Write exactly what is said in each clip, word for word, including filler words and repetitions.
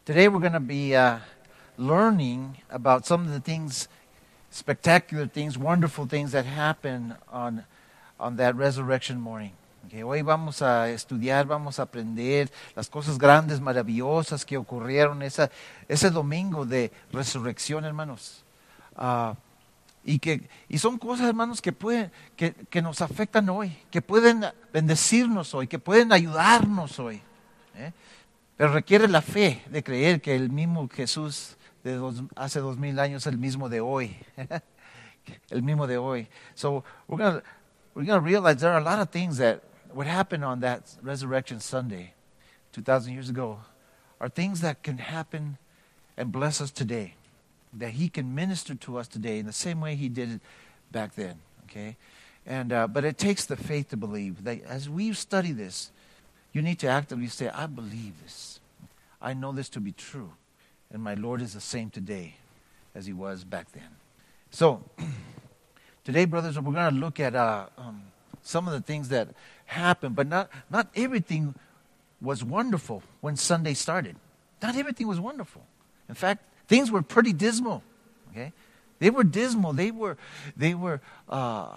Today we're going to be uh, learning about some of the things, spectacular things, wonderful things that happen on, on that resurrection morning. Okay, hoy vamos a estudiar, vamos a aprender las cosas grandes, maravillosas que ocurrieron esa, ese domingo de resurrección, hermanos. Uh, y, que, y son cosas, hermanos, que, pueden, que, que nos afectan hoy, que pueden bendecirnos hoy, que pueden ayudarnos hoy. ¿eh? Pero requiere la fe de creer que el mismo Jesús de dos, hace dos mil años es el mismo de hoy. el mismo de hoy. So we're going we're gonna realize there are a lot of things that what happened on that Resurrection Sunday two thousand years ago are things that can happen and bless us today. That He can minister to us today in the same way He did it back then. Okay, and uh, but it takes the faith to believe. That as we study this, you need to actively say, I believe this. I know this to be true. And my Lord is the same today as He was back then. So, today, brothers, we're going to look at uh, um, some of the things that happened. But not, not everything was wonderful when Sunday started. Not everything was wonderful. In fact, things were pretty dismal. Okay? They were dismal. They were, they were uh,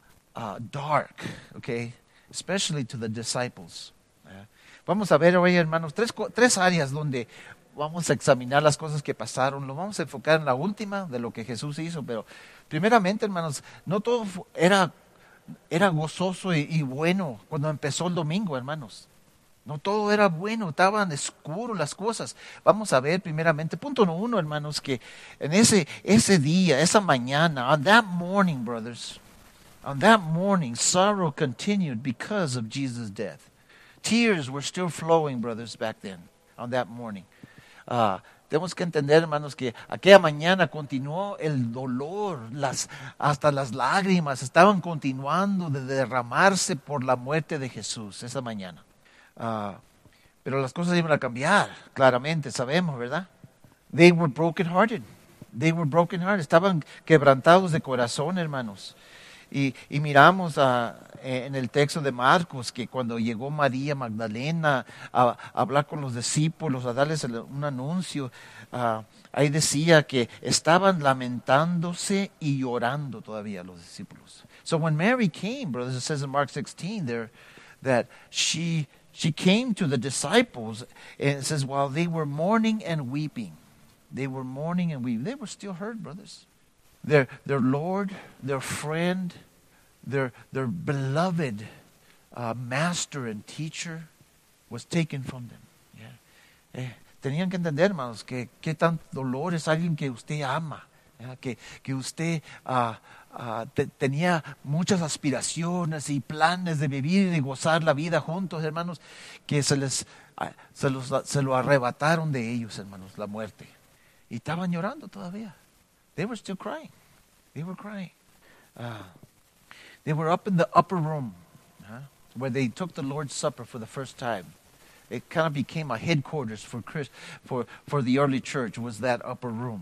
uh, dark. Okay? Especially to the disciples. Vamos a ver hoy, hermanos, tres, tres áreas donde vamos a examinar las cosas que pasaron. Lo vamos a enfocar en la última de lo que Jesús hizo, pero primeramente, hermanos, no todo era, era gozoso y, y bueno cuando empezó el domingo, hermanos. No todo era bueno, estaban oscuras las cosas. Vamos a ver primeramente, punto uno, hermanos, que en ese, ese día, esa mañana, on that morning, brothers, on that morning, sorrow continued because of Jesus' death. Tears were still flowing, brothers, back then, on that morning. Uh, tenemos que entender, hermanos, que aquella mañana continuó el dolor, las, hasta las lágrimas estaban continuando de derramarse por la muerte de Jesús esa mañana. Uh, pero las cosas iban a cambiar, claramente, sabemos, ¿verdad? They were brokenhearted. They were brokenhearted. Estaban quebrantados de corazón, hermanos. Y, y miramos uh, en el texto de Marcos que cuando llegó María Magdalena a, a hablar con los discípulos, a darles el, un anuncio, uh, ahí decía que estaban lamentándose y llorando todavía los discípulos. So when Mary came, brothers, it says in Mark sixteen there that she she came to the disciples and it says while they were mourning and weeping, they were mourning and weeping. They were still hurt, brothers. Their, their Lord, their friend, their, their beloved uh, master and teacher was taken from them. Yeah. Eh, tenían que entender, hermanos, que qué tan dolor es alguien que usted ama, yeah, que, que usted uh, uh, te, tenía muchas aspiraciones y planes de vivir y gozar la vida juntos, hermanos, que se, les, uh, se, los, se lo arrebataron de ellos, hermanos, la muerte. Y estaban llorando todavía. They were still crying. They were crying. Uh, they were up in the upper room uh, where they took the Lord's Supper for the first time. It kind of became a headquarters for Christ, for, for the early church, was that upper room.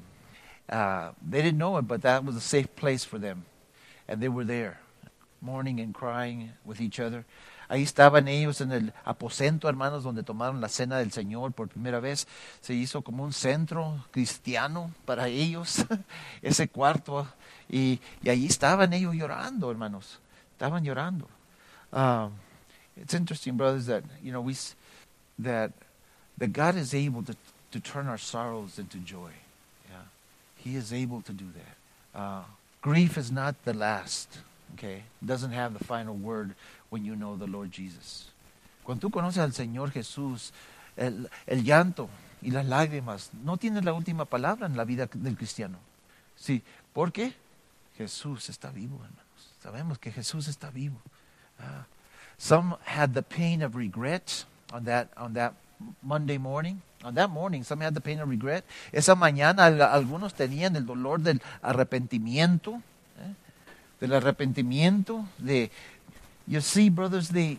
Uh, they didn't know it, but that was a safe place for them. And they were there, mourning and crying with each other. Ahí estaban ellos en el aposento, hermanos, donde tomaron la cena del Señor por primera vez. Se hizo como un centro cristiano para ellos, ese cuarto. Y, y ahí estaban ellos llorando, hermanos. Estaban llorando. Um, it's interesting, brothers, that, you know, we, that, that God is able to, to turn our sorrows into joy. Yeah. He is able to do that. Uh, grief is not the last. Okay, doesn't have the final word when you know the Lord Jesus. Cuando tú conoces al Señor Jesús, el, el llanto y las lágrimas no tienen la última palabra en la vida del cristiano. Sí, ¿por qué? Jesús está vivo, hermanos. Sabemos que Jesús está vivo. Uh, some had the pain of regret on that on that Monday morning. On that morning, some had the pain of regret. Esa mañana algunos tenían el dolor del arrepentimiento. ¿eh? Del arrepentimiento, de, you see, brothers, they,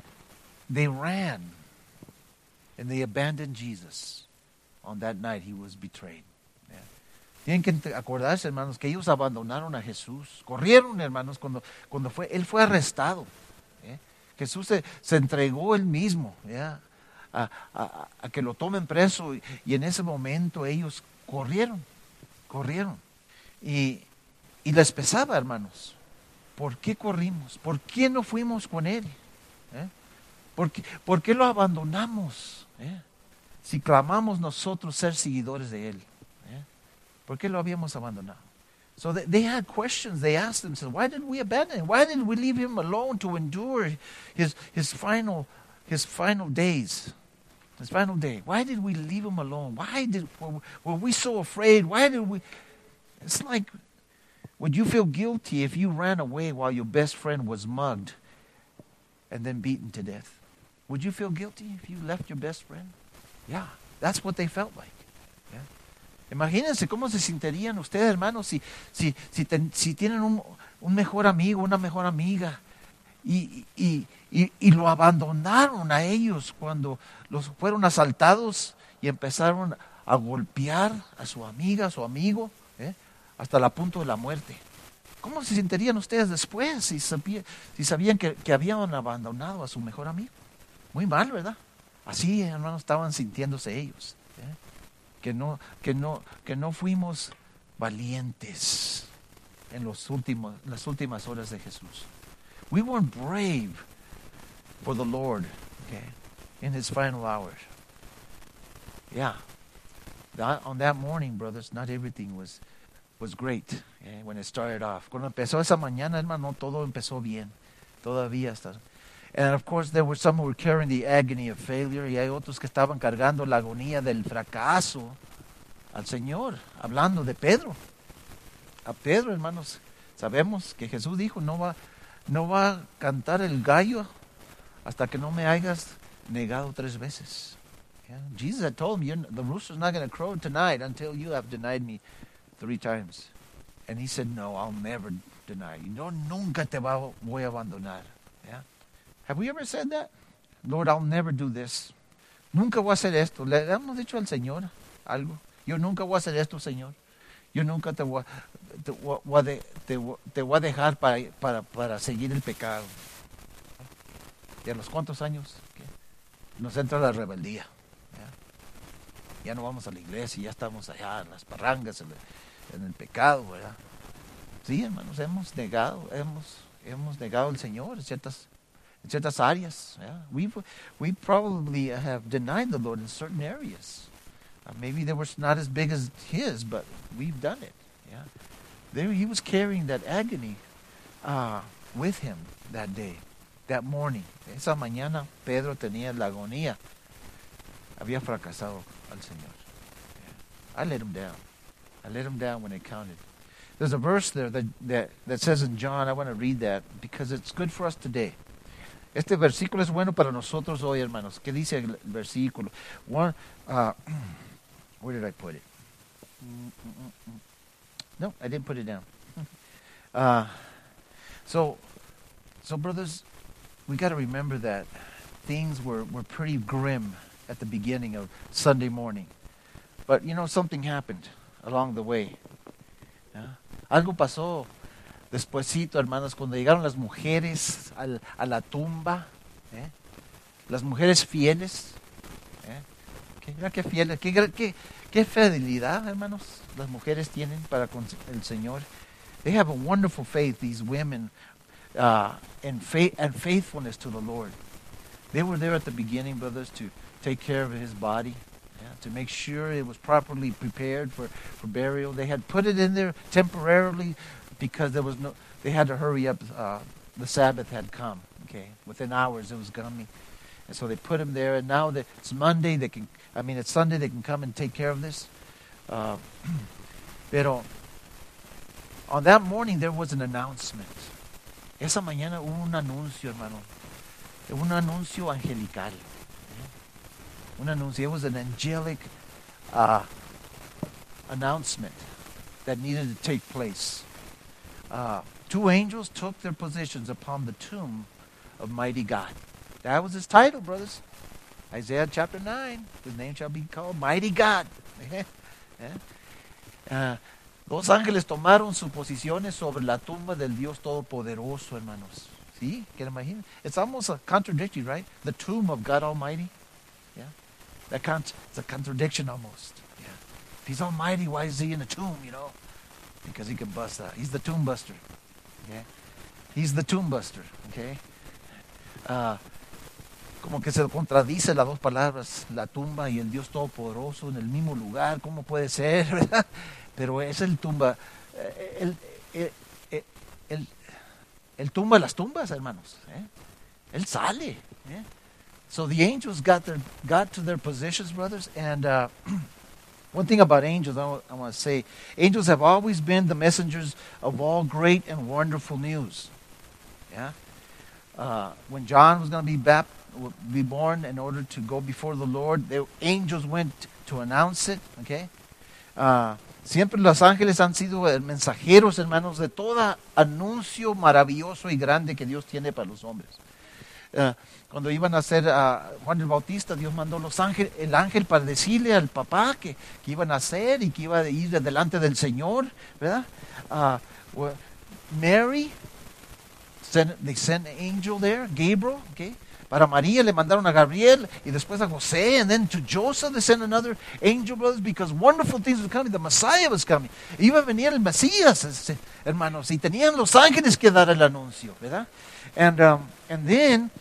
they ran and they abandoned Jesus on that night he was betrayed. Yeah. Tienen que acordarse, hermanos, que ellos abandonaron a Jesús. Corrieron, hermanos, cuando, cuando fue, él fue arrestado. ¿eh? Jesús se, se entregó él mismo, ¿yeah? a, a- a que lo tomen preso. Y, y en ese momento ellos corrieron, corrieron. Y, y les pesaba, hermanos. ¿Por qué corrimos? ¿Por qué no fuimos con él? ¿Eh? ¿Por qué, por qué lo abandonamos? ¿Eh? Si clamamos nosotros ser seguidores de él. ¿Eh? ¿Por qué lo habíamos abandonado? So they, they had questions. They asked themselves, why did we abandon him? Why did we leave him alone to endure his, his, final, his final days? His final day. Why did we leave him alone? Why did were, were we so afraid? Why did we? It's like, would you feel guilty if you ran away while your best friend was mugged and then beaten to death? Would you feel guilty if you left your best friend? Yeah, that's what they felt like. Yeah. Imagínense cómo se sentirían ustedes, hermanos, si, si, si, ten, si tienen un, un mejor amigo, una mejor amiga, y, y, y, y lo abandonaron a ellos cuando los fueron asaltados y empezaron a golpear a su amiga, a su amigo, ¿eh? hasta el punto de la muerte. ¿Cómo se sentirían ustedes después si, sabía, si sabían que, que habían abandonado a su mejor amigo? Muy mal, ¿verdad? Así, hermanos, estaban sintiéndose ellos. ¿eh? Que no, que no, que no fuimos valientes en los últimos, las últimas horas de Jesús. We weren't brave for the Lord, okay, in his final hours. Yeah. That, on that morning, brothers, not everything was, was great eh, when it started off. Cuando empezó esa mañana, hermano, todo empezó bien. Todavía está. And of course, there were some who were carrying the agony of failure, y hay otros que estaban cargando la agonía del fracaso al Señor, hablando de Pedro. A Pedro, hermanos, sabemos que Jesús dijo, no va, no va a cantar el gallo hasta que no me hayas negado tres veces. Yeah. Jesus had told him, You're, the rooster's not going to crow tonight until you have denied me three times. And he said, no, I'll never deny you. No, nunca te voy a abandonar. Yeah. Have we ever said that? Lord, I'll never do this. Nunca voy a hacer esto. Le hemos dicho al Señor algo. Yo nunca voy a hacer esto, Señor. Yo nunca te voy, te, voy a, de, te, te voy a dejar para, para, para seguir el pecado. ¿Y a los cuántos años? ¿Qué? Nos entra la rebeldía. ¿Ya? ya no vamos a la iglesia, ya estamos allá en las parrangas, en el, en el pecado, ¿verdad? Sí, hermanos, hemos negado, hemos, hemos negado al Señor en ciertas in ciertas áreas. Yeah. We we probably have denied the Lord in certain areas. Uh, maybe they were not as big as his, but we've done it. Yeah. There he was carrying that agony uh, with him that day, that morning. Esa mañana Pedro tenía la agonía. Había fracasado al Señor. Yeah. I let him down. I let him down when it counted. There's a verse there that, that, that says in John, I want to read that because it's good for us today. Este versículo es bueno para nosotros hoy, hermanos. ¿Qué dice el versículo? One, uh, where did I put it? No, I didn't put it down. Uh, so, so brothers, we got to remember that things were, were pretty grim at the beginning of Sunday morning. But, you know, something happened along the way. ¿Yeah? Algo pasó despuesito, hermanos, cuando llegaron las mujeres al, a la tumba, ¿eh? las mujeres fieles, ¿eh? ¿Qué, mira qué fieles, qué, qué, qué fidelidad, hermanos, las mujeres tienen para con el Señor. They have a wonderful faith, these women, uh, and, faith, and faithfulness to the Lord. They were there at the beginning, brothers, to take care of his body, yeah, to make sure it was properly prepared for, for burial. They had put it in there temporarily because there was no, they had to hurry up. Uh, the Sabbath had come. Okay, within hours it was coming, and so they put him there. And now that it's Monday, they can. I mean, it's Sunday. They can come and take care of this. Uh, pero on that morning there was an announcement. Esa mañana hubo un anuncio, hermano. Un anuncio angelical. Un anuncio. It was an angelic uh, announcement that needed to take place. Uh, two angels took their positions upon the tomb of mighty God. That was his title, brothers. Isaiah chapter nine. His name shall be called Mighty God. uh, Los ángeles tomaron sus posiciones sobre la tumba del Dios Todopoderoso, hermanos. ¿Sí? ¿Qué imaginan? It's almost a contradictory, right? The tomb of God Almighty. Yeah, that con- it's a contradiction almost. Yeah, if he's almighty, why is he in a tomb? You know, because he can bust out. He's the tomb buster. Okay, he's the tomb buster. Okay, uh, como que se contradice las dos palabras, la tumba y el Dios Todopoderoso en el mismo lugar. ¿Cómo puede ser, verdad? Pero es el tumba, el, el, el, el, el tumba las tumbas, hermanos. ¿eh? Él sale. ¿eh? So the angels got their got to their positions, brothers. And uh, one thing about angels, I want, I want to say, angels have always been the messengers of all great and wonderful news. Yeah. Uh, when John was going to be baptized, be born in order to go before the Lord, the angels went to announce it. Okay. Uh, siempre los ángeles han sido mensajeros, hermanos, de todo anuncio maravilloso y grande que Dios tiene para los hombres. Uh, cuando iban a hacer a uh, Juan el Bautista, Dios mandó los ángeles, el ángel para decirle al papá que, que iban a hacer y que iba a ir delante del Señor, ¿verdad? Uh, well, Mary, sent, they sent an angel there, Gabriel, okay? Para María le mandaron a Gabriel y después a José, and then to Joseph they sent another angel, brothers, because wonderful things were coming. The Messiah was coming. Iba a venir el Mesías, este, hermanos, y tenían los ángeles que dar el anuncio, ¿verdad? And um, and then,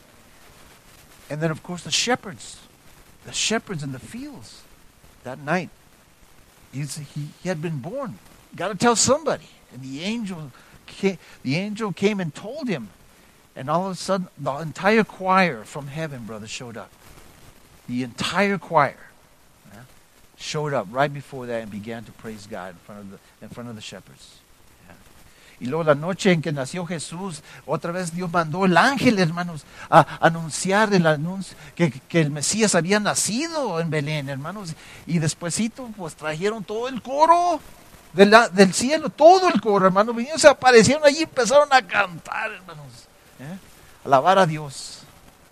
and then of course the shepherds, the shepherds in the fields that night. He's, he, he had been born. Got to tell somebody. And the angel, came, the angel came and told him. And all of a sudden, the entire choir from heaven, brother, showed up. The entire choir yeah, showed up right before that and began to praise God in front of the, in front of the shepherds. Yeah. Y luego la noche en que nació Jesús, otra vez Dios mandó el ángel, hermanos, a anunciar el anuncio que, que el Mesías había nacido en Belén, hermanos. Y despuesito, pues trajeron todo el coro de la, del cielo, todo el coro, hermanos. Vinieron, se aparecieron allí y empezaron a cantar, hermanos. ¿Eh? Alabar a Dios.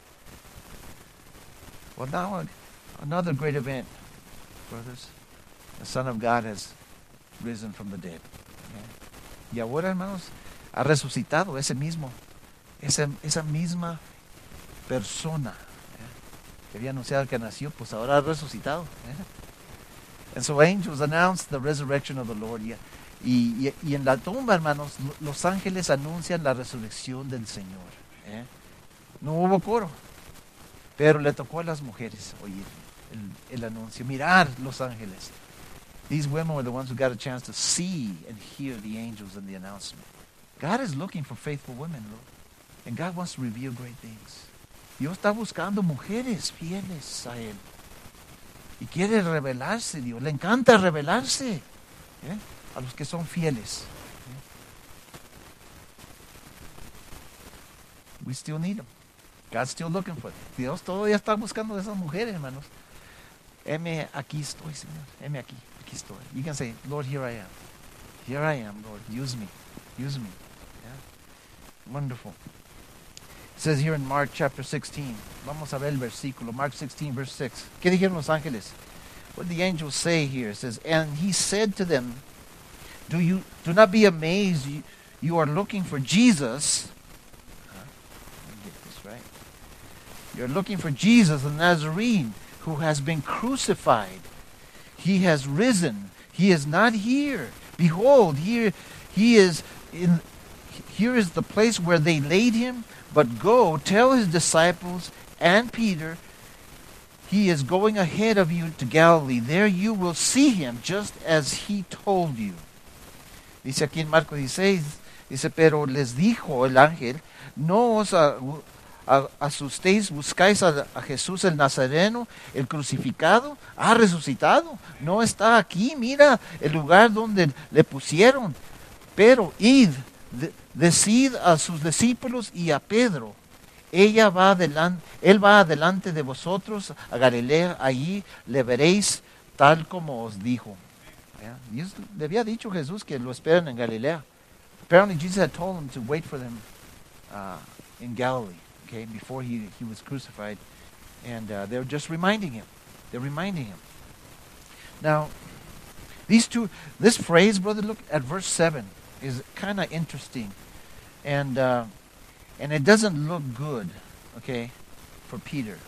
Well, now another great event, brothers. The Son of God has risen from the dead. ¿Eh? Y ahora, hermanos, ha resucitado ese mismo, esa, esa misma persona ¿eh? que había anunciado que nació, pues ahora ha resucitado. ¿eh? And so angels announced the resurrection of the Lord. Yeah. Y, y, y en la tumba, hermanos, los ángeles anuncian la resurrección del Señor. ¿eh? No hubo coro, pero le tocó a las mujeres oír el, el anuncio, mirar los ángeles. These women were the ones who got a chance to see and hear the angels and the announcement. God is looking for faithful women, Lord, and God wants to reveal great things. Dios está buscando mujeres fieles a Él. Y quiere revelarse, Dios. Le encanta revelarse. ¿eh? A los que son fieles. We still need them. God's still looking for them. Dios todavía está buscando a esas mujeres, hermanos. Heme aquí estoy, Señor. Heme aquí. Aquí estoy. You can say, Lord, here I am. Here I am, Lord. Use me. Use me. Yeah? Wonderful. It says here in Mark chapter sixteen. Vamos a ver el versículo. Mark sixteen, verse six. ¿Qué dijeron los ángeles? What did the angels say here? It says, and he said to them, Do you do not be amazed? You, you are looking for Jesus. Huh? Let me get this right. You're looking for Jesus, the Nazarene, who has been crucified. He has risen. He is not here. Behold, here he is in. Here is the place where they laid him. But go tell his disciples and Peter, he is going ahead of you to Galilee. There you will see him, just as he told you. Dice aquí en Marcos dieciséis, dice, pero les dijo el ángel, no os a, a, asustéis, buscáis a, a Jesús el Nazareno, el crucificado, ha resucitado, no está aquí, mira el lugar donde le pusieron, pero id, de, decid a sus discípulos y a Pedro, ella va adelante, él va adelante de vosotros a Galilea, allí le veréis tal como os dijo. Yeah. Dios, le había dicho Jesús que lo esperan en Galilea. Apparently Jesus had told him to wait for them uh, in Galilee, okay, before he, he was crucified. And uh, they were just reminding him. They're reminding him. Now, these two, this phrase, brother, look at verse seven, is kind of interesting. And uh, and it doesn't look good, okay, for Peter.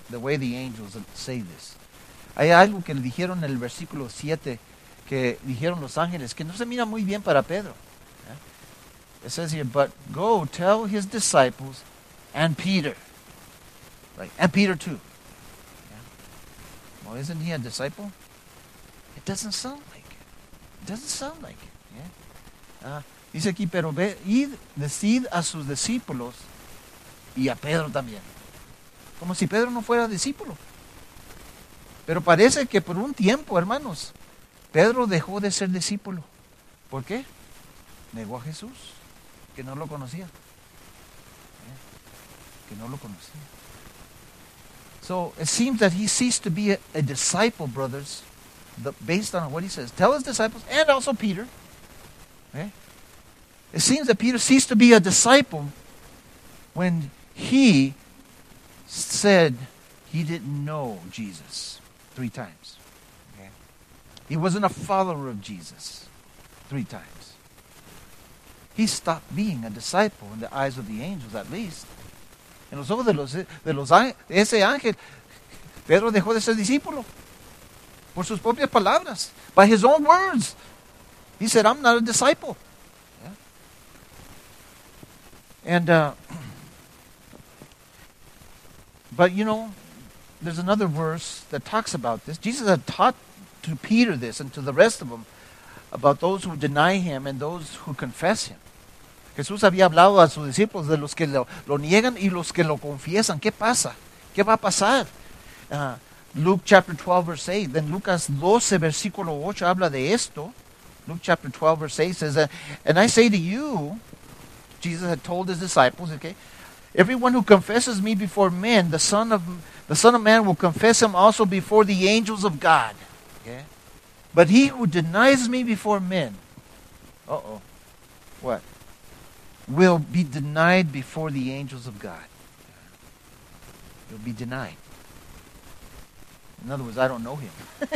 the way the angels say this. Hay algo que le dijeron en el versículo siete, que dijeron los ángeles, que no se mira muy bien para Pedro. It says here, but go tell his disciples and Peter. Right, and Peter too. Yeah. Well, isn't he a disciple? It doesn't sound like it. It doesn't sound like it. Yeah. Uh, dice aquí, pero ve, id, decid a sus discípulos y a Pedro también. Como si Pedro no fuera discípulo. Pero parece que por un tiempo, hermanos, Pedro dejó de ser discípulo. ¿Por qué? Negó a Jesús, que no lo conocía. Yeah. Que no lo conocía. So it seems that he ceased to be a, a disciple, brothers, the, based on what he says. Tell his disciples, and also Peter. Okay? It seems that Peter ceased to be a disciple when he said he didn't know Jesus three times. Okay? He wasn't a follower of Jesus three times. He stopped being a disciple in the eyes of the angels, at least. En los ojos de los de los de ese ángel, Pedro dejó de ser discípulo por sus propias palabras, by his own words. He said, "I'm not a disciple." Yeah. And uh, but you know, there's another verse that talks about this. Jesus had taught to Peter this and to the rest of them about those who deny him and those who confess him. Jesús había hablado a sus discípulos de los que lo, lo niegan y los que lo confiesan. ¿Qué pasa? ¿Qué va a pasar? Uh, Luke chapter twelve verse eight. En Lucas doce versículo ocho habla de esto. Luke chapter twelve verse eight says, uh, and I say to you, Jesus had told his disciples, okay, everyone who confesses me before men, the Son of the Son of Man will confess him also before the angels of God. Okay? But he who denies me before men, uh-oh, what? Will be denied before the angels of God. He'll be denied. In other words, I don't know him.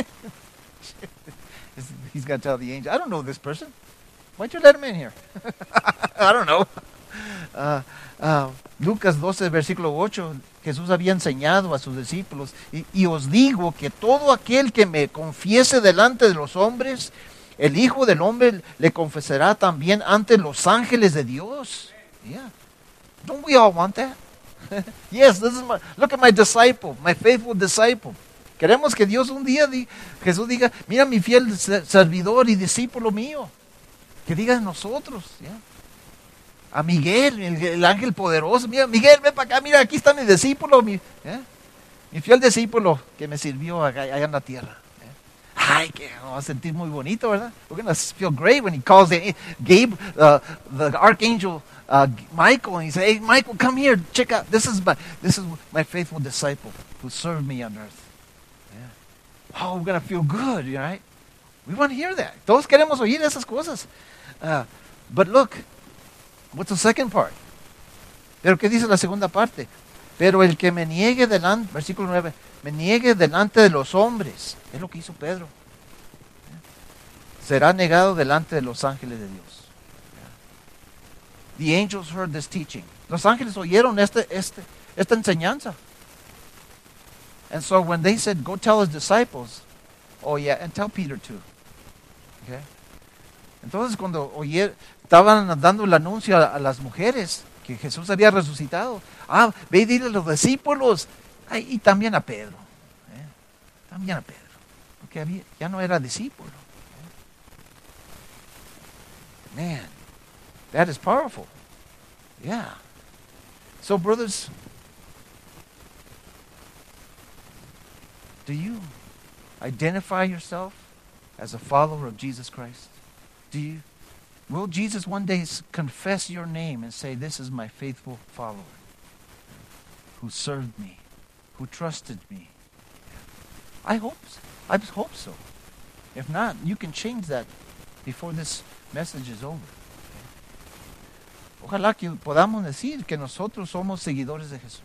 He's got to tell the angel, I don't know this person. Why'd you let him in here? I don't know. Uh, uh, Lucas doce, versículo ocho, Jesús había enseñado a sus discípulos, y, y os digo que todo aquel que me confiese delante de los hombres, el Hijo del Hombre le confesará también ante los ángeles de Dios. Yeah. Don't we all want that? Yes, this is my, look at my disciple, my faithful disciple. Queremos que Dios un día, di, Jesús diga, mira mi fiel servidor y discípulo mío. Que diga de nosotros. Yeah. A Miguel, el, el ángel poderoso. Mira, Miguel, ven para acá, mira, aquí está mi discípulo, mi, yeah. mi fiel discípulo que me sirvió allá, allá en la tierra. Ay, que va a sentir muy bonito, ¿verdad? We're going to feel great when he calls the, Gabe, uh, the archangel uh, Michael, and he says, hey, Michael, come here, check out. This is my, this is my faithful disciple who served me on earth. Yeah. Oh, we're going to feel good, right? We want to hear that. Todos queremos oír esas cosas. Uh, but look, what's the second part? Pero ¿qué dice la segunda parte? Pero el que me niegue delante, versículo nueve, me niegue delante de los hombres, es lo que hizo Pedro, será negado delante de los ángeles de Dios. The angels heard this teaching. Los ángeles oyeron este, este, esta enseñanza. And so when they said, go tell his disciples, oh yeah, and tell Peter too. Okay? Entonces cuando oyeron, estaban dando el anuncio a, a las mujeres que Jesús había resucitado, ah, ve y dile a los discípulos, ay, y también a Pedro, ¿eh? también a Pedro, porque había, ya no era discípulo. ¿eh? Man, that is powerful. Yeah. So, brothers, do you identify yourself as a follower of Jesus Christ? Do you? Will Jesus one day confess your name and say, this is my faithful follower who served me, who trusted me? I hope so. I hope so. If not, you can change that before this message is over. Ojalá que podamos decir que nosotros somos seguidores de Jesús.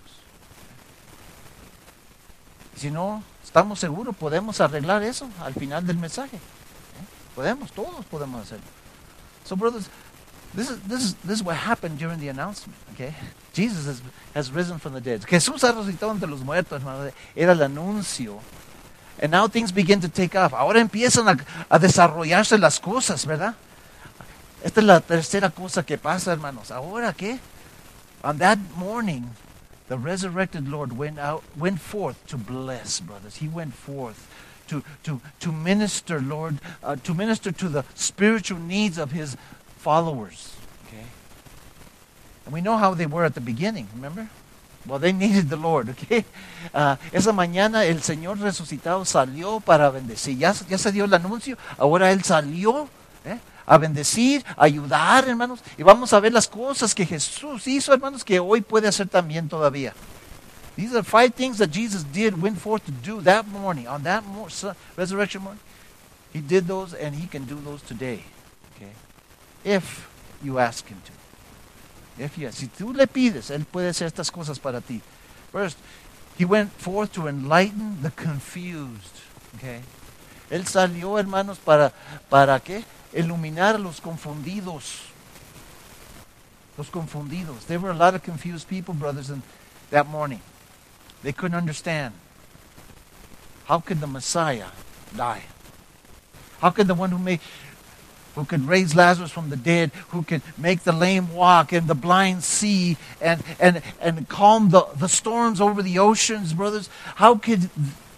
Si no estamos seguros, podemos arreglar eso al final del mensaje. Podemos, todos podemos hacerlo. So, brothers, This is, this is, this is what happened during the announcement, okay? Jesus has, has risen from the dead. Jesús ha resucitado entre los muertos, hermano. Era el anuncio. And now things begin to take off. Ahora empiezan a, a desarrollarse las cosas, ¿verdad? Esta es la tercera cosa que pasa, hermanos. Ahora, ¿qué? On that morning, the resurrected Lord went out, went forth to bless, brothers. He went forth to to to minister, Lord, uh, to minister to the spiritual needs of his followers. Okay, and we know how they were at the beginning. Remember? Well, they needed the Lord. Okay, uh, esa mañana el Señor resucitado salió para bendecir. Ya, ya se dio el anuncio. Ahora él salió. ¿eh? A bendecir, a ayudar, hermanos. Y vamos a ver las cosas que Jesús hizo, hermanos, que hoy puede hacer también todavía. These are five things that Jesus did, went forth to do that morning, on that mo- resurrection morning. He did those and he can do those today. Okay? If you ask him to. If you ask. Si tú le pides, él puede hacer estas cosas para ti. First, he went forth to enlighten the confused. Okay? Él salió, hermanos, para, ¿para qué? Iluminar a los confundidos. Los confundidos. There were a lot of confused people, brothers, in that morning. They couldn't understand. How could the Messiah die? How could the one who made, who could raise Lazarus from the dead, who could make the lame walk and the blind see, and and and calm the, the storms over the oceans, brothers? How could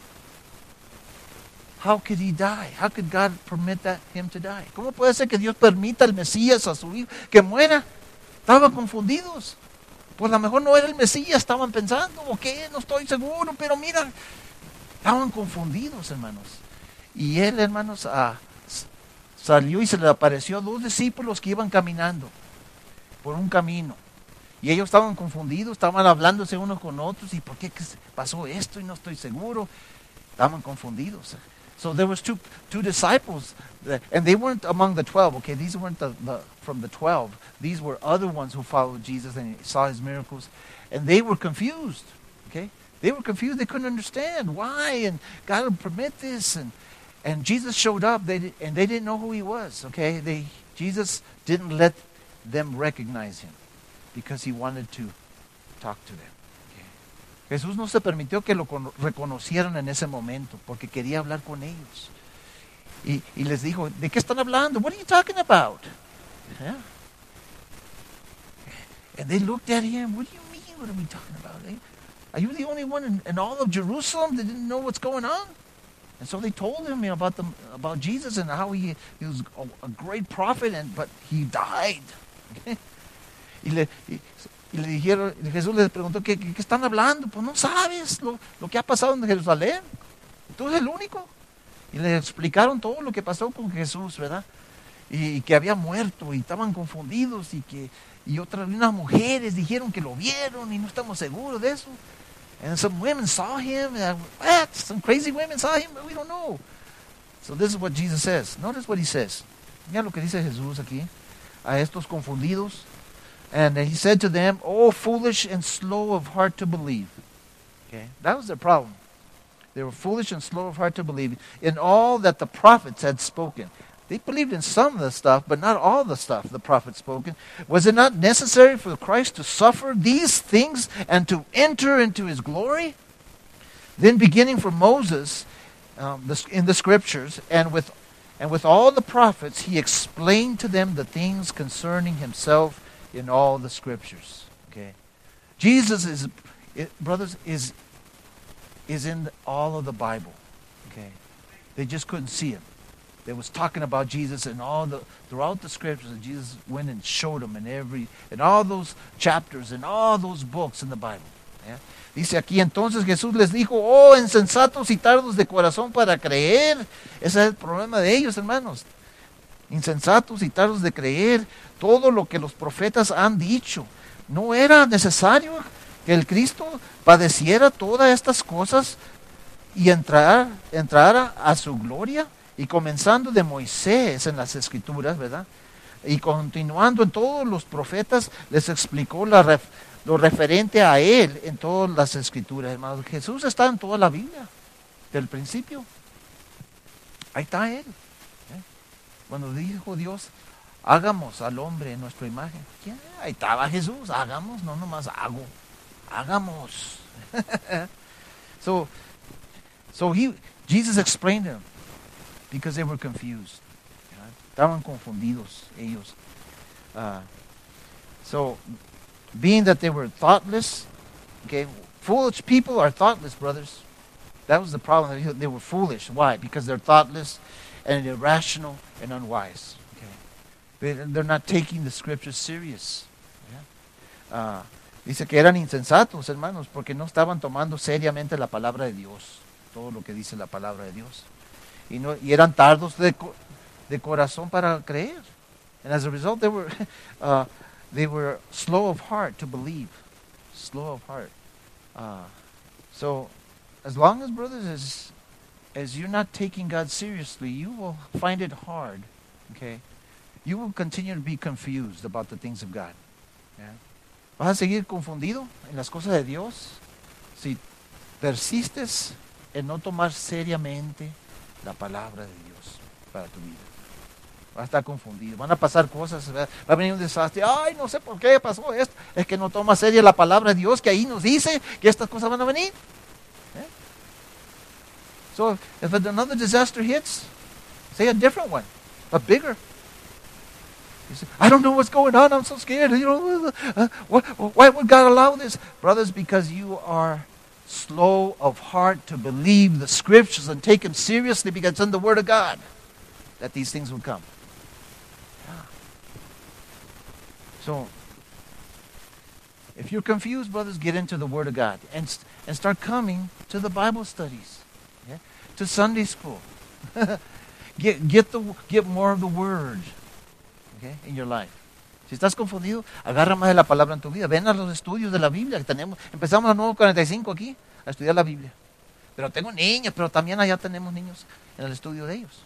How could he die? How could God permit that, him to die? ¿Cómo puede ser que Dios permita al Mesías, a su hijo, que muera? Estaban confundidos. Pues a lo mejor no era el Mesías, estaban pensando, ¿o qué? No estoy seguro, pero mira, estaban confundidos, hermanos. Y él, hermanos, ah, salió y se le apareció a dos discípulos que iban caminando por un camino. Y ellos estaban confundidos, estaban hablándose unos con otros. ¿Y por qué pasó esto? Y no estoy seguro. Estaban confundidos. So there was two two disciples, that, and they weren't among the twelve. Okay, these weren't the, the from the twelve. These were other ones who followed Jesus and saw his miracles, and they were confused. Okay, they were confused. They couldn't understand why, and God would permit this, and and Jesus showed up. They did, and they didn't know who he was. Okay, they Jesus didn't let them recognize him because he wanted to talk to them. Jesús no se permitió que lo reconocieran en ese momento porque quería hablar con ellos. Y, y les dijo, ¿de qué están hablando? What are you talking about? Yeah. And they looked at him, what do you mean, what are we talking about? Eh? Are you the only one in, in all of Jerusalem that didn't know what's going on? And so they told him about the, about Jesus and how he, he was a, a great prophet, and but he died. Okay? Y le... Y, Y le dijeron, Jesús les preguntó, ¿qué, qué, qué están hablando? Pues no sabes lo, lo que ha pasado en Jerusalén. Tú eres el único. Y le explicaron todo lo que pasó con Jesús, ¿verdad? Y, y que había muerto y estaban confundidos y que y otras unas mujeres dijeron que lo vieron y no estamos seguros de eso. And some women saw him. And, what? Some crazy women saw him, but we don't know. So this is what Jesus says. Notice what he says. Mira lo que dice Jesús aquí a estos confundidos. And he said to them, "Oh, foolish and slow of heart to believe." Okay, that was their problem. They were foolish and slow of heart to believe in all that the prophets had spoken. They believed in some of the stuff, but not all the stuff the prophets spoken. Was it not necessary for Christ to suffer these things and to enter into his glory? Then, beginning from Moses, um, the, in the scriptures, and with and with all the prophets, he explained to them the things concerning himself in all the scriptures. Okay, Jesus is, it, brothers, is is in all of the Bible. Okay, they just couldn't see him. They was talking about Jesus and all the throughout the scriptures, and Jesus went and showed them in every in all those chapters and all those books in the Bible. Yeah? Dice aquí, entonces Jesús les dijo, oh, insensatos y tardos de corazón para creer. Ese es el problema de ellos, hermanos. Insensatos y tardos de creer todo lo que los profetas han dicho. ¿No era necesario que el Cristo padeciera todas estas cosas y entrar, entrara a su gloria? Y comenzando de Moisés en las Escrituras, ¿verdad? Y continuando en todos los profetas, les explicó la ref, lo referente a él en todas las Escrituras, hermanos. Jesús está en toda la Biblia, del principio. Ahí está él. Cuando dijo Dios, hagamos al hombre en nuestra imagen. ¿Quién? Ahí estaba Jesús, hagamos, no nomás hago, hagamos. so, so he, Jesus explained to them because they were confused. Estaban confundidos ellos. Uh, so, being that they were thoughtless, okay, foolish people are thoughtless, brothers. That was the problem. They were foolish. Why? Because they're thoughtless and irrational and unwise. Okay, they're not taking the scriptures serious. Yeah? Uh, dice que eran insensatos, hermanos, porque no estaban tomando seriamente la palabra de Dios, todo lo que dice la palabra de Dios, y no y eran tardos de de corazón para creer, and as a result, they were uh, they were slow of heart to believe, slow of heart. Uh, so. As long as, brothers, as, as you're not taking God seriously, you will find it hard, okay? You will continue to be confused about the things of God. Yeah? Vas a seguir confundido en las cosas de Dios si persistes en no tomar seriamente la palabra de Dios para tu vida. Vas a estar confundido, van a pasar cosas, va a venir un desastre. Ay, no sé por qué pasó esto. Es que no toma seria la palabra de Dios, que ahí nos dice que estas cosas van a venir. So if another disaster hits, say a different one, a bigger. You say, I don't know what's going on. I'm so scared. You know, uh, what, why would God allow this, brothers? Because you are slow of heart to believe the scriptures and take them seriously, because it's in the Word of God that these things will come. Yeah. So, if you're confused, brothers, get into the Word of God and and start coming to the Bible studies. To Sunday school. get, get, the, get more of the Word, okay, in your life. Si estás confundido, agarra más de la palabra en tu vida. Ven a los estudios de la Biblia que tenemos. Empezamos a nuevo cuarenta y cinco aquí a estudiar la Biblia. Pero tengo niños, pero también allá tenemos niños en el estudio de ellos.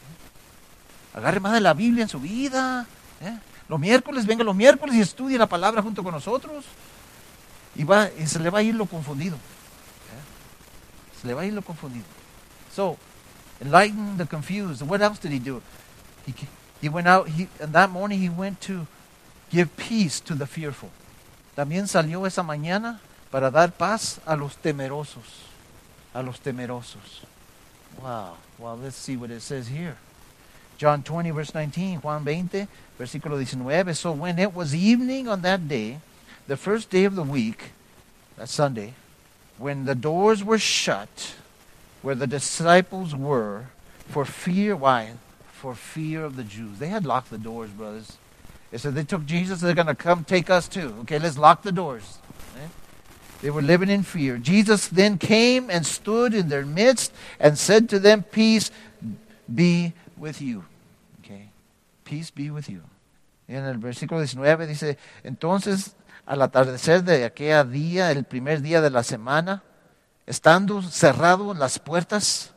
Agarre más de la Biblia en su vida. ¿eh? Los miércoles, venga los miércoles y estudie la palabra junto con nosotros. Y, va, y se le va a ir lo confundido. ¿eh? Se le va a ir lo confundido. So, enlighten the confused. What else did he do? He, he went out, he, and that morning he went to give peace to the fearful. También salió esa mañana para dar paz a los temerosos. A los temerosos. Wow. Well, let's see what it says here. John twenty, verse nineteen. Juan veinte, versículo diecinueve. So when it was evening on that day, the first day of the week, that Sunday, when the doors were shut, where the disciples were, for fear, why? For fear of the Jews. They had locked the doors, brothers. They said they took Jesus, they're going to come take us too. Okay, let's lock the doors. Okay? They were living in fear. Jesus then came and stood in their midst and said to them, peace be with you. Okay, peace be with you. Y en el versículo diecinueve dice, entonces al atardecer de aquel día, el primer día de la semana, estando cerradas las puertas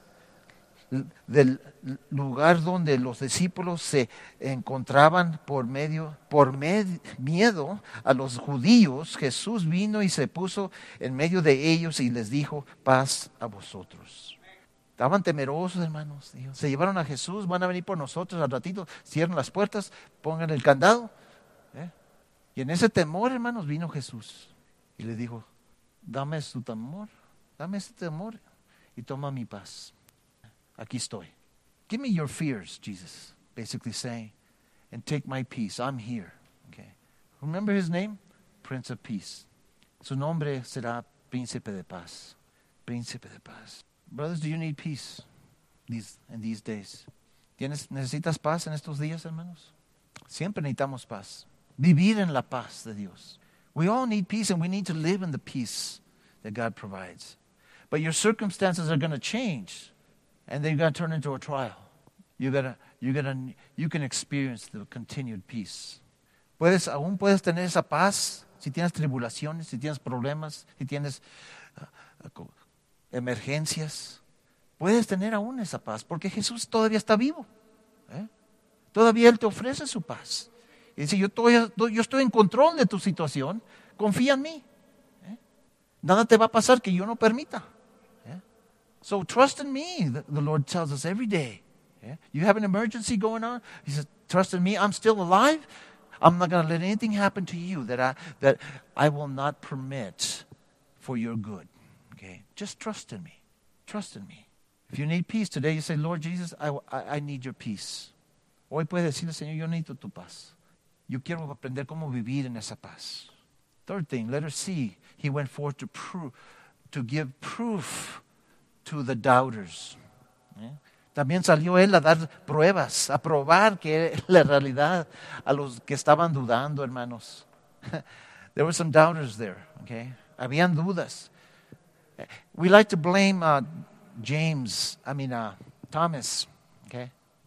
del lugar donde los discípulos se encontraban por medio, por med, miedo a los judíos, Jesús vino y se puso en medio de ellos y les dijo, paz a vosotros. Estaban temerosos, hermanos. Se llevaron a Jesús, van a venir por nosotros al ratito, cierren las puertas, pongan el candado. ¿eh? Y en ese temor, hermanos, vino Jesús y le dijo, dame tu temor. Dame este temor y toma mi paz. Aquí estoy. Give me your fears, Jesus, basically saying, and take my peace. I'm here. Okay. Remember his name? Prince of Peace. Su nombre será Príncipe de Paz. Príncipe de Paz. Brothers, do you need peace these, in these days? ¿Tienes, ¿Necesitas paz en estos días, hermanos? Siempre necesitamos paz. Vivir en la paz de Dios. We all need peace, and we need to live in the peace that God provides. But your circumstances are going to change, and they're going to turn into a trial. You're gonna, you're gonna, you can experience the continued peace. Puedes, aún puedes tener esa paz si tienes tribulaciones, si tienes problemas, si tienes uh, uh, emergencias. Puedes tener aún esa paz, porque Jesús todavía está vivo. ¿eh? Todavía Él te ofrece su paz. Y dice, yo estoy, yo estoy en control de tu situación, confía en mí. ¿eh? Nada te va a pasar que yo no permita. So trust in me, the, the Lord tells us every day. Yeah? You have an emergency going on? He says, trust in me, I'm still alive. I'm not going to let anything happen to you that I, that I will not permit for your good. Okay? Just trust in me. Trust in me. If you need peace today, you say, Lord Jesus, I, I, I need your peace. Hoy puedes decirle, Señor, yo necesito tu paz. Yo quiero aprender cómo vivir en esa paz. Third thing, letter C, he went forth to prove, to give proof to the doubters. ¿Eh? También salió él a dar pruebas, a probar que la realidad a los que estaban dudando, hermanos. There were some doubters there, okay? Habían dudas. We like to blame uh, James, I mean uh, Thomas, okay?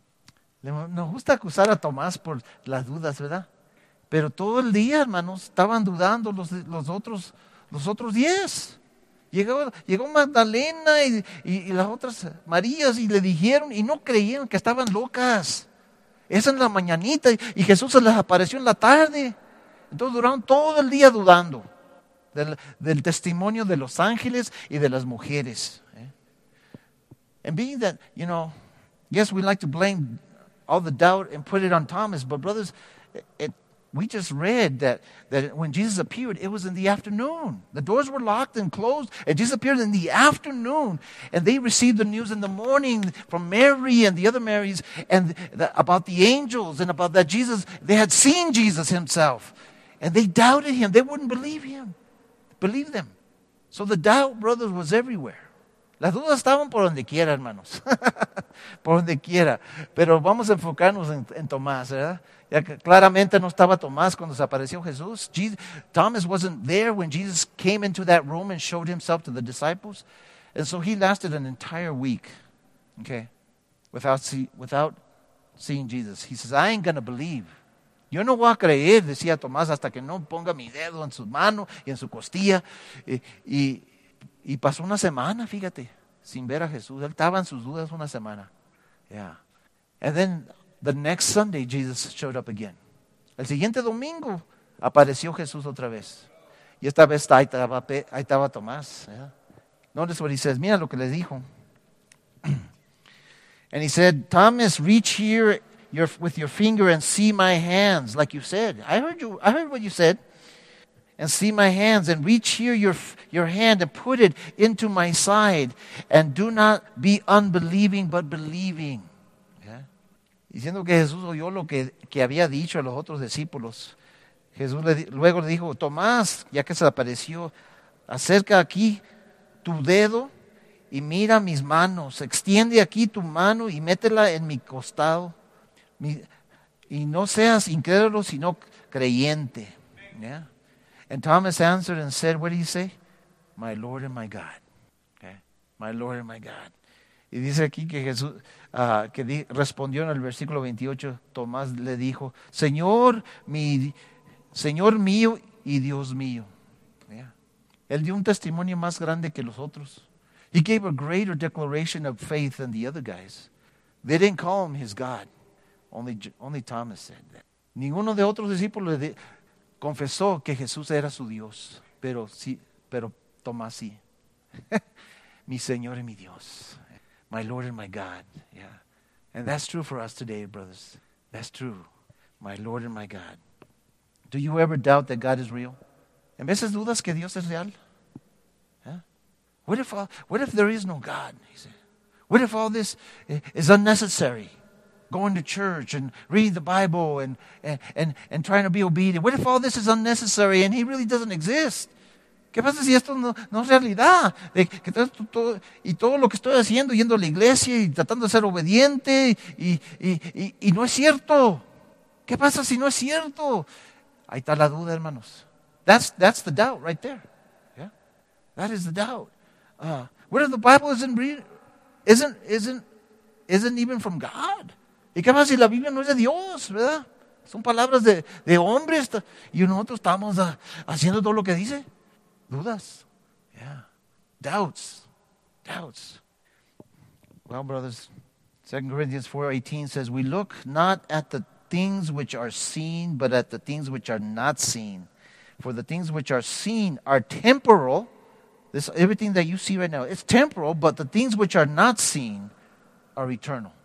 Nos gusta acusar a Tomás por las dudas, ¿verdad? Pero todo el día, hermanos, estaban dudando los, los otros, los otros diez. Llegó, llegó Magdalena y, y, y las otras Marías y le dijeron y no creyeron, que estaban locas. Esa en la mañanita y, y Jesús se les apareció en la tarde. Entonces duraron todo el día dudando del, del testimonio de los ángeles y de las mujeres. ¿eh? And being that, you know, yes, we like to blame all the doubt and put it on Thomas, but brothers, it, we just read that, that when Jesus appeared, it was in the afternoon. The doors were locked and closed, and Jesus appeared in the afternoon. And they received the news in the morning from Mary and the other Marys and the, about the angels and about that Jesus, they had seen Jesus himself. And they doubted him. They wouldn't believe him. Believe them. So the doubt, brothers, was everywhere. Las dudas estaban por donde quiera, hermanos. Por donde quiera. Pero vamos a enfocarnos en, en Tomás, ¿verdad? Ya que claramente no estaba Tomás cuando se apareció Jesús. Jesus, Thomas wasn't there when Jesus came into that room and showed himself to the disciples. And so he lasted an entire week, okay, without, see, without seeing Jesus. He says, I ain't going to believe. Yo no voy a creer, decía Tomás, hasta que no ponga mi dedo en su mano y en su costilla. Y, y, y pasó una semana, fíjate, sin ver a Jesús. Él estaba en sus dudas una semana. Yeah. And then the next Sunday, Jesus showed up again. El siguiente domingo apareció Jesús otra vez. Y esta vez ahí estaba, ahí estaba Tomás. Yeah. Notice what he says. Mira lo que le dijo. And he said, Thomas, reach here your, with your finger and see my hands, like you said. I heard you. I heard what you said. And see my hands, and reach here your, your hand and put it into my side. And do not be unbelieving, but believing. Diciendo que Jesús oyó lo que, que había dicho a los otros discípulos. Jesús le, luego le dijo, Tomás, ya que se apareció, acerca aquí tu dedo y mira mis manos. Extiende aquí tu mano y métela en mi costado. Mi, y no seas incrédulo, sino creyente. Yeah? And Thomas answered and said, what did he say? My Lord and my God. Okay? My Lord and my God. Y dice aquí que Jesús, uh, que di, respondió en el versículo veintiocho, Tomás le dijo, Señor, mi, Señor mío y Dios mío. Yeah. Él dio un testimonio más grande que los otros. He gave a greater declaration of faith than the other guys. They didn't call him his God. Only, only Thomas said that. Ninguno de otros discípulos de, confesó que Jesús era su Dios, pero sí, pero Tomás sí. Mi Señor y mi Dios. My Lord and my God. Yeah. And that's true for us today, brothers. That's true. My Lord and my God. Do you ever doubt that God is real? ¿En veces dudas que Dios es real? Huh? What if all, what if there is no God? He said. What if all this is unnecessary? Going to church and reading the Bible and, and, and, and trying to be obedient. What if all this is unnecessary and he really doesn't exist? ¿Qué pasa si esto no, no es realidad? De, que todo, todo, y todo lo que estoy haciendo, yendo a la iglesia y tratando de ser obediente, y, y, y, y no es cierto. ¿Qué pasa si no es cierto? Ahí está la duda, hermanos. That's, that's the doubt right there. Yeah? That is the doubt. Uh, what if the Bible isn't, real, isn't, isn't, isn't even from God? ¿Y qué pasa si la Biblia no es de Dios, verdad? Son palabras de, de hombres y nosotros estamos uh, haciendo todo lo que dice. Dudas. Yeah. Doubts. Doubts. Well, brothers, Second Corinthians four eighteen says, we look not at the things which are seen, but at the things which are not seen. For the things which are seen are temporal. This, everything that you see right now, it's temporal, but the things which are not seen are eternal.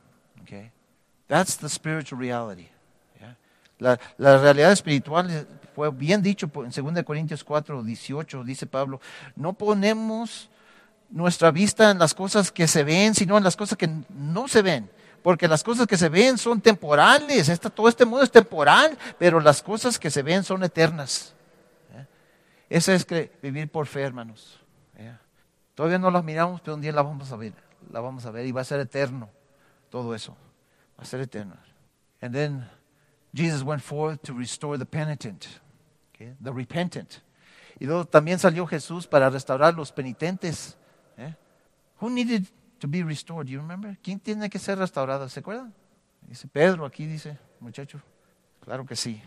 Okay? That's the spiritual reality. Yeah? La, la realidad espiritual fue bien dicho en segunda Corintios cuatro, dieciocho, dice Pablo, no ponemos nuestra vista en las cosas que se ven, sino en las cosas que no se ven. Porque las cosas que se ven son temporales. Esta, todo este mundo es temporal, pero las cosas que se ven son eternas. ¿Yeah? Esa es que vivir por fe, hermanos. ¿Yeah? Todavía no las miramos, pero un día la vamos a ver. La vamos a ver y va a ser eterno. Todo eso va a ser eterno. And then Jesus went forth to restore the penitent, okay? The repentant. Y luego también salió Jesús para restaurar los penitentes. ¿Eh? Who needed to be restored? Do you remember? ¿Quién tiene que ser restaurado? ¿Se acuerdan? Dice Pedro, aquí dice, muchacho. Claro que sí.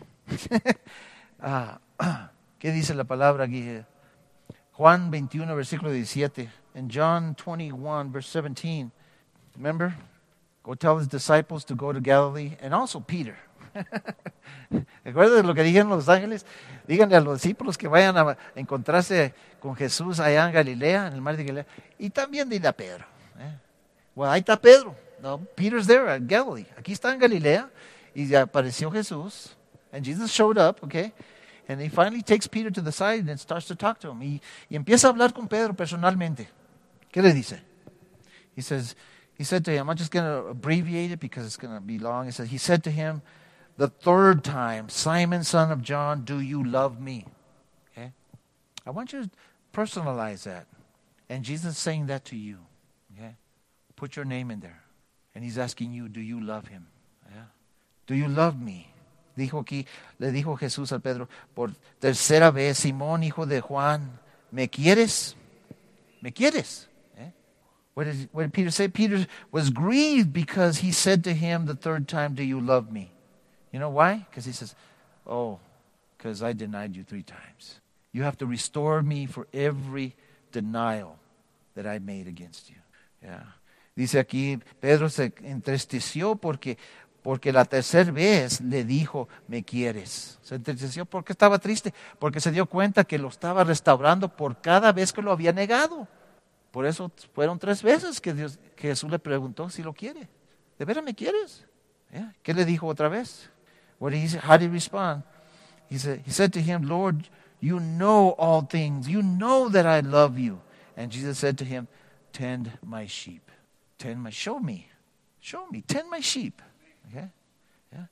ah, ¿Qué dice la palabra aquí? Juan veintiuno, versículo diecisiete. In John twenty-one, verse seventeen. Remember? Go tell his disciples to go to Galilee, and also Peter. ¿Recuerdan de lo que dijeron los ángeles? Díganle a los discípulos que vayan a encontrarse con Jesús allá en Galilea, en el mar de Galilea. Y también dile a Pedro. ¿eh? Bueno, ahí está Pedro. No, Peter's there at Galilee. Aquí está en Galilea. Y ya apareció Jesús. And Jesus showed up, okay? And he finally takes Peter to the side and starts to talk to him. Y, y empieza a hablar con Pedro personalmente. ¿Qué le dice? He says, he said to him, I'm just going to abbreviate it because it's going to be long. He said, he said to him, the third time, Simon, son of John, do you love me? Okay? I want you to personalize that. And Jesus is saying that to you. Okay? Put your name in there. And he's asking you, do you love him? Yeah? Do you love me? Dijo aquí, le dijo Jesús a Pedro, por tercera vez, Simón, hijo de Juan, ¿me quieres? ¿Me quieres? Eh? What did, what did Peter say? Peter was grieved because he said to him the third time, do you love me? You know why? Because he says, oh, because I denied you three times. You have to restore me for every denial that I made against you. Yeah. Dice aquí, Pedro se entristeció porque, porque la tercera vez le dijo, me quieres. Se entristeció porque estaba triste, porque se dio cuenta que lo estaba restaurando por cada vez que lo había negado. Por eso fueron tres veces que, Dios, que Jesús le preguntó si lo quiere. ¿De veras me quieres? Yeah. ¿Qué le dijo otra vez? What did he, how did he respond? He said, he said to him, Lord, you know all things. You know that I love you. And Jesus said to him, tend my sheep. Tend my, show me. Show me. Tend my sheep. Okay? Yeah.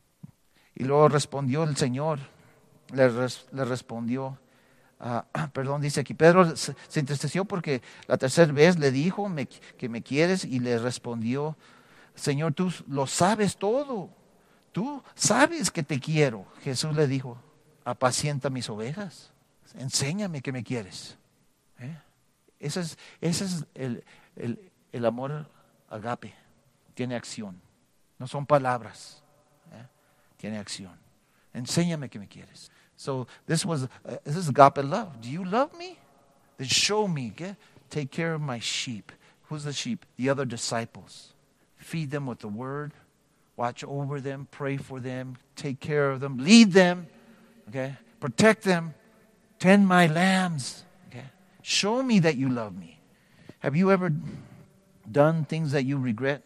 Y luego respondió el Señor. Le, res, le respondió. Uh, perdón, dice aquí. Pedro se, se entristeció porque la tercera vez le dijo me, que me quieres y le respondió, Señor, tú lo sabes todo. Tú sabes que te quiero. Jesús le dijo, apacienta mis ovejas. Enséñame que me quieres. ¿Eh? Ese es, ese es el, el, el amor agape. Tiene acción. No son palabras. ¿Eh? Tiene acción. Enséñame que me quieres. So this was, uh, this is agape love. Do you love me? Then show me. Okay? Take care of my sheep. Who's the sheep? The other disciples. Feed them with the word. Watch over them, pray for them, take care of them, lead them, okay? Protect them, tend my lambs, okay? Show me that you love me. Have you ever done things that you regret?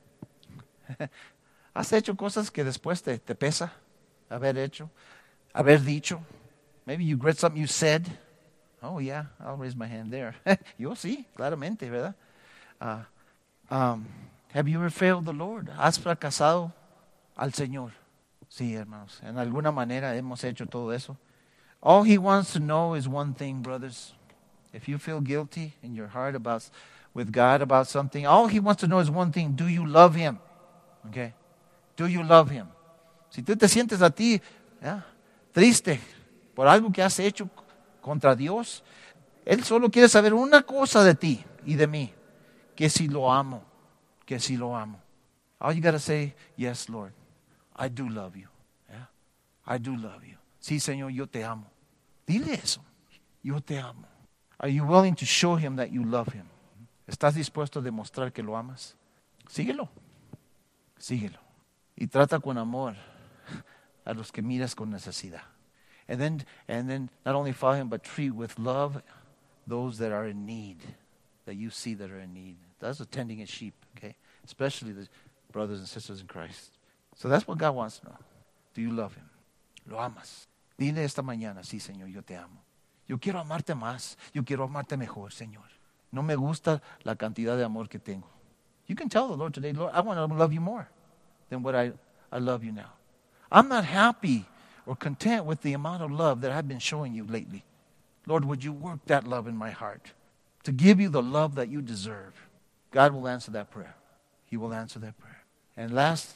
¿Has hecho cosas que después te, te pesa haber hecho, haber dicho? Maybe you regret something you said. Oh yeah, I'll raise my hand there. Yo sí, claramente, ¿verdad? Uh, um, Have you ever failed the Lord? ¿Has fracasado al Señor? Sí, hermanos. En alguna manera hemos hecho todo eso. All he wants to know is one thing, brothers. If you feel guilty in your heart about with God about something, all he wants to know is one thing. Do you love him? Okay? Do you love him? Si tú te sientes a ti ¿ya? triste por algo que has hecho contra Dios, él solo quiere saber una cosa de ti y de mí, que si lo amo. Que si lo amo. All you got to say, yes, Lord, I do love you. Yeah? I do love you. Sí, Señor, yo te amo. Dile eso. Yo te amo. Are you willing to show him that you love him? ¿Estás dispuesto a demostrar que lo amas? Síguelo. Síguelo. Y trata con amor a los que miras con necesidad. And then, and then not only follow him, but treat with love those that are in need, that you see that are in need. That's attending a sheep, okay? Especially the, brothers and sisters in Christ. So that's what God wants to know. Do you love Him? ¿Lo amas? Dile esta mañana, sí, Señor, yo te amo. Yo quiero amarte más. Yo quiero amarte mejor, Señor. No me gusta la cantidad de amor que tengo. You can tell the Lord today, Lord, I want to love you more than what I, I love you now. I'm not happy or content with the amount of love that I've been showing you lately. Lord, would you work that love in my heart to give you the love that you deserve? God will answer that prayer. He will answer that prayer. And last,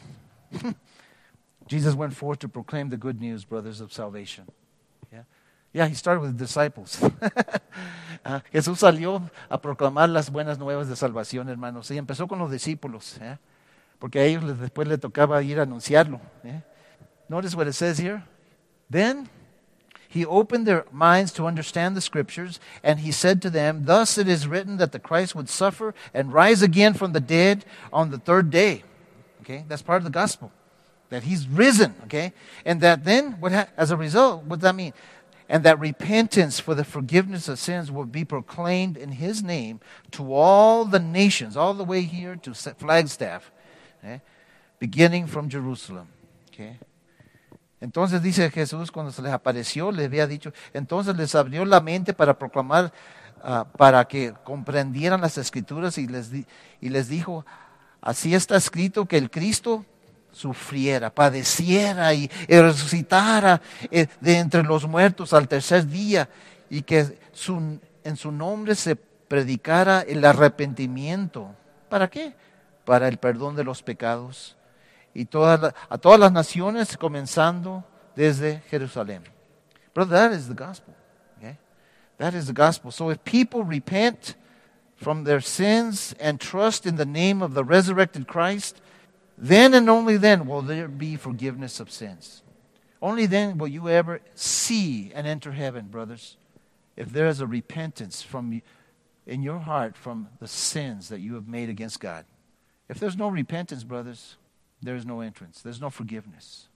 Jesus went forth to proclaim the good news, brothers, of salvation. Yeah, yeah, he started with the disciples. uh, Jesús salió a proclamar las buenas nuevas de salvación, hermanos. Y empezó con los discípulos, ¿eh? Porque a ellos les, después le tocaba ir a anunciarlo. ¿eh? Notice what it says here. Then he opened their minds to understand the scriptures, and he said to them, thus it is written that the Christ would suffer and rise again from the dead on the third day. Okay, that's part of the gospel. That he's risen, okay? And that then, what ha- as a result, what does that mean? And that repentance for the forgiveness of sins will be proclaimed in his name to all the nations, all the way here to Flagstaff, okay? Beginning from Jerusalem, okay? Entonces dice Jesús, cuando se les apareció, les había dicho, entonces les abrió la mente para proclamar, uh, para que comprendieran las Escrituras, y les, di- y les dijo, así está escrito que el Cristo sufriera, padeciera y, y resucitara eh, de entre los muertos al tercer día, y que su, en su nombre se predicara el arrepentimiento. ¿Para qué? Para el perdón de los pecados y todas la, a todas las naciones, comenzando desde Jerusalén. Brother, that is the gospel. Okay? That is the gospel. So if people repent from their sins and trust in the name of the resurrected Christ, then and only then will there be forgiveness of sins. Only then will you ever see and enter heaven, brothers, if there is a repentance from in your heart from the sins that you have made against God. If there's no repentance, brothers, there is no entrance. There's no forgiveness.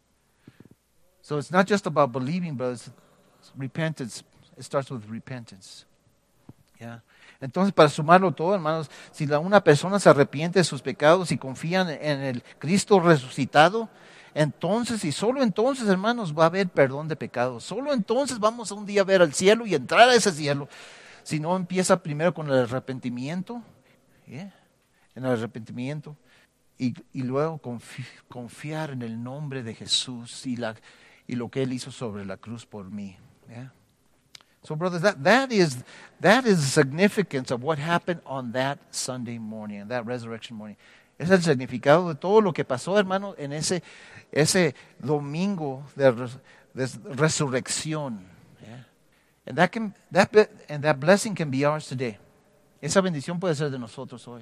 So it's not just about believing, brothers. Repentance, it starts with repentance. Yeah. Entonces, para sumarlo todo, hermanos, si la, una persona se arrepiente de sus pecados y confía en el Cristo resucitado, entonces y solo entonces, hermanos, va a haber perdón de pecados. Solo entonces vamos a un día a ver al cielo y entrar a ese cielo. Si no empieza primero con el arrepentimiento, ¿yeah? en el arrepentimiento, y, y luego confi, confiar en el nombre de Jesús y, la, y lo que Él hizo sobre la cruz por mí. ¿yeah? So, brothers, that, that is that is the significance of what happened on that Sunday morning, that resurrection morning. Es el significado de todo lo que pasó, hermano, en ese, ese domingo de, de resurrección. Yeah? And that can that and that blessing can be ours today. Esa bendición puede ser de nosotros hoy.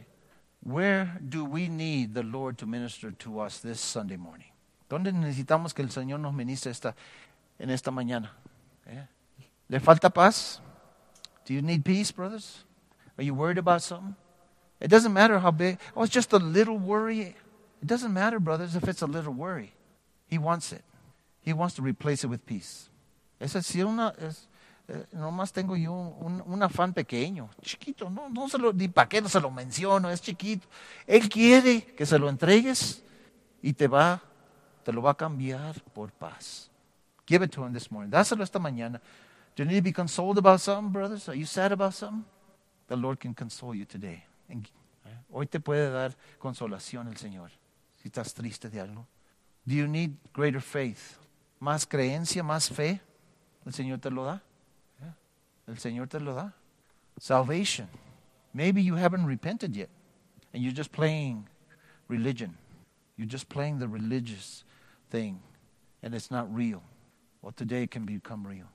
Where do we need the Lord to minister to us this Sunday morning? ¿Dónde necesitamos que el Señor nos ministre esta, en esta mañana? Yeah? ¿Le falta paz? Do you need peace, brothers? Are you worried about something? It doesn't matter how big. Oh, it's just a little worry. It doesn't matter, brothers, if it's a little worry. He wants it. He wants to replace it with peace. Es así, una, es, eh, nomás tengo yo un, un afán pequeño, chiquito. No, no se lo, ni para qué no se lo menciono, es chiquito. Él quiere que se lo entregues y te va, te lo va a cambiar por paz. Give it to him this morning. Dáselo esta mañana. Do you need to be consoled about something, brothers? Are you sad about something? The Lord can console you today. And, eh, hoy te puede dar consolación el Señor. Si estás triste de algo. Do you need greater faith? Más creencia, más fe. El Señor te lo da. Yeah. El Señor te lo da. Salvation. Maybe you haven't repented yet. And you're just playing religion. You're just playing the religious thing. And it's not real. Well, today it can become real.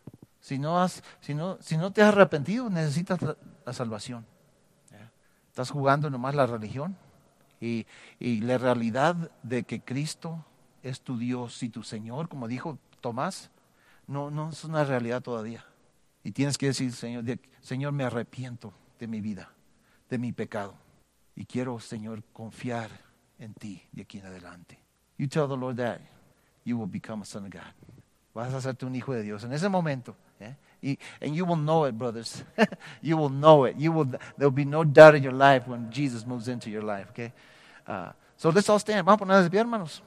Si no, has, si, no, si no te has arrepentido, necesitas la, la salvación. Yeah. Estás jugando nomás la religión y, y la realidad de que Cristo es tu Dios y tu Señor, como dijo Tomás, no, no es una realidad todavía. Y tienes que decir, Señor, de, Señor, me arrepiento de mi vida, de mi pecado. Y quiero, Señor, confiar en ti de aquí en adelante. You tell the Lord that, you will become a son of God. Vas a hacerte un hijo de Dios en ese momento. Yeah? Y, and you will know it, brothers. You will know it. You will. There will be no doubt in your life when Jesus moves into your life. Okay. Uh, So let's all stand. Vamos a ponernos de pie, hermanos.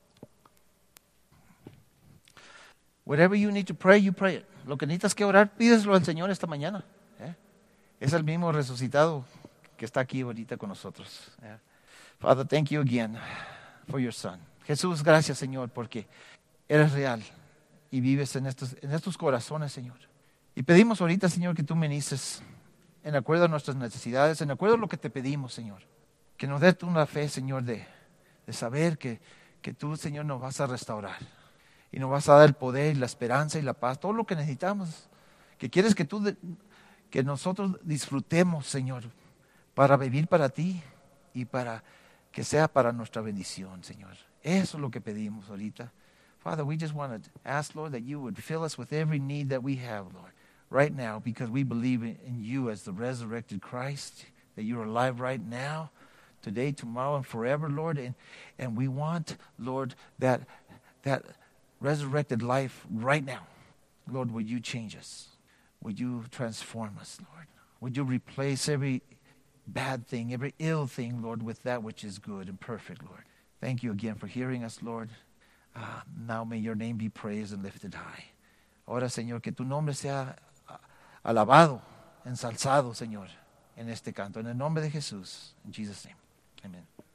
Whatever you need to pray, you pray it. Lo que necesitas que orar, pídeselo al Señor esta mañana. ¿eh? Es el mismo resucitado que está aquí ahorita con nosotros. ¿eh? Father, thank you again for your son. Jesús, gracias, Señor, porque eres real y vives en estos, en estos corazones, Señor. Y pedimos ahorita, Señor, que tú ministres en acuerdo a nuestras necesidades, en acuerdo a lo que te pedimos, Señor. Que nos des una fe, Señor, de, de saber que, que tú, Señor, nos vas a restaurar. Y nos vas a dar el poder y la esperanza y la paz, todo lo que necesitamos. Que quieres que tú, de, que nosotros disfrutemos, Señor, para vivir para ti y para que sea para nuestra bendición, Señor. Eso es lo que pedimos ahorita. Father, we just want to ask, Lord, that you would fill us with every need that we have, Lord, right now, because we believe in you as the resurrected Christ, that you're alive right now, today, tomorrow, and forever, Lord. And, and we want, Lord, that, that resurrected life right now. Lord, would you change us? Would you transform us, Lord? Would you replace every bad thing, every ill thing, Lord, with that which is good and perfect, Lord? Thank you again for hearing us, Lord. Uh, now may your name be praised and lifted high. Ahora, Señor, que tu nombre sea alabado, ensalzado, Señor, en este canto. En el nombre de Jesús. In Jesus' name. Amen.